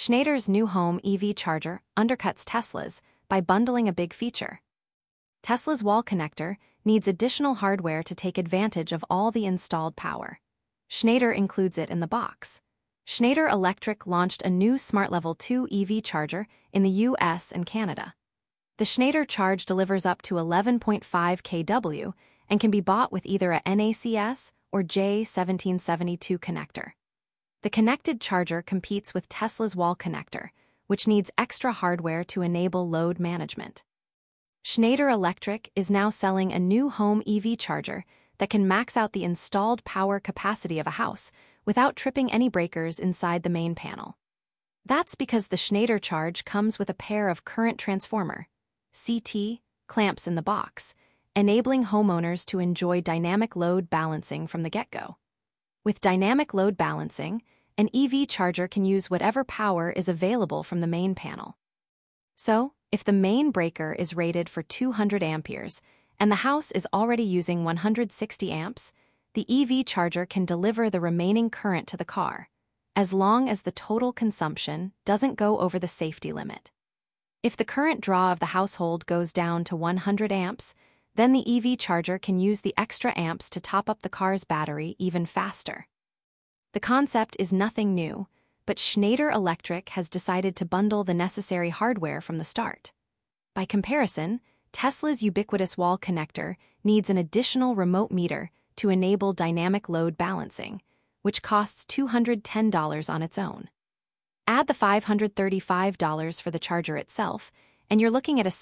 Schneider's new home EV charger undercuts Tesla's by bundling a big feature. Tesla's wall connector needs additional hardware to take advantage of all the installed power. Schneider includes it in the box. Schneider Electric launched a new Smart Level 2 EV charger in the US and Canada. The Schneider Charge delivers up to 11.5 kW and can be bought with either a NACS or J1772 connector. The connected charger competes with Tesla's wall connector, which needs extra hardware to enable load management. Schneider Electric is now selling a new home EV charger that can max out the installed power capacity of a house without tripping any breakers inside the main panel. That's because the Schneider Charge comes with a pair of current transformer (CT) clamps in the box, enabling homeowners to enjoy dynamic load balancing from the get-go. With dynamic load balancing, an EV charger can use whatever power is available from the main panel. So, if the main breaker is rated for 200 amperes and the house is already using 160 amps, the EV charger can deliver the remaining current to the car, as long as the total consumption doesn't go over the safety limit. If the current draw of the household goes down to 100 amps, then the EV charger can use the extra amps to top up the car's battery even faster. The concept is nothing new, but Schneider Electric has decided to bundle the necessary hardware from the start. By comparison, Tesla's ubiquitous wall connector needs an additional remote meter to enable dynamic load balancing, which costs $210 on its own. Add the $535 for the charger itself, and you're looking at a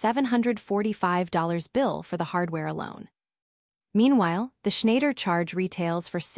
$745 bill for the hardware alone. Meanwhile, the Schneider Charge retails for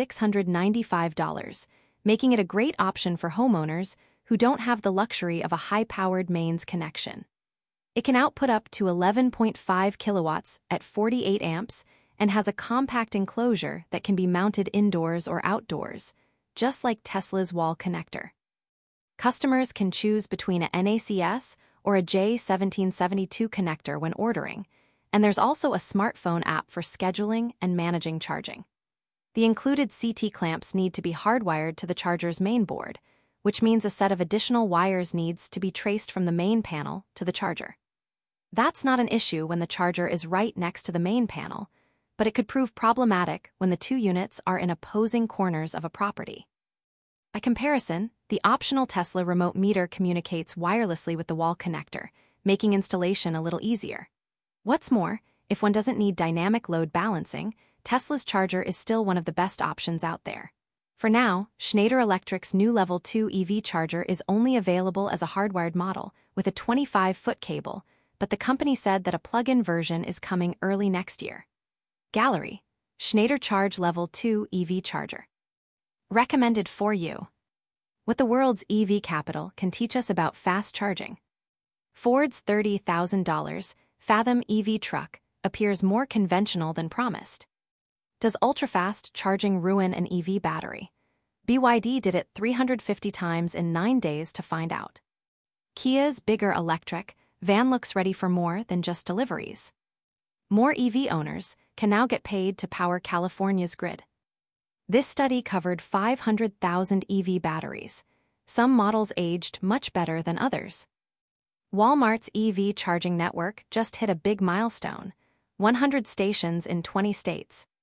$695, making it a great option for homeowners who don't have the luxury of a high-powered mains connection. It can output up to 11.5 kilowatts at 48 amps and has a compact enclosure that can be mounted indoors or outdoors, just like Tesla's wall connector. Customers can choose between a NACS or a J1772 connector when ordering, and there's also a smartphone app for scheduling and managing charging. The included CT clamps need to be hardwired to the charger's main board, which means a set of additional wires needs to be traced from the main panel to the charger. That's not an issue when the charger is right next to the main panel, but it could prove problematic when the two units are in opposing corners of a property. By comparison, the optional Tesla remote meter communicates wirelessly with the wall connector, making installation a little easier. What's more, if one doesn't need dynamic load balancing, Tesla's charger is still one of the best options out there. For now, Schneider Electric's new Level 2 EV charger is only available as a hardwired model with a 25-foot cable, but the company said that a plug-in version is coming early next year. Gallery, Schneider Charge Level 2 EV charger. Recommended for you. What the world's EV capital can teach us about fast charging. Ford's $30,000 Fathom EV truck appears more conventional than promised. Does ultra-fast charging ruin an EV battery? BYD did it 350 times in 9 days to find out. Kia's bigger electric van looks ready for more than just deliveries. More EV owners can now get paid to power California's grid. This study covered 500,000 EV batteries, some models aged much better than others. Walmart's EV charging network just hit a big milestone, 100 stations in 20 states.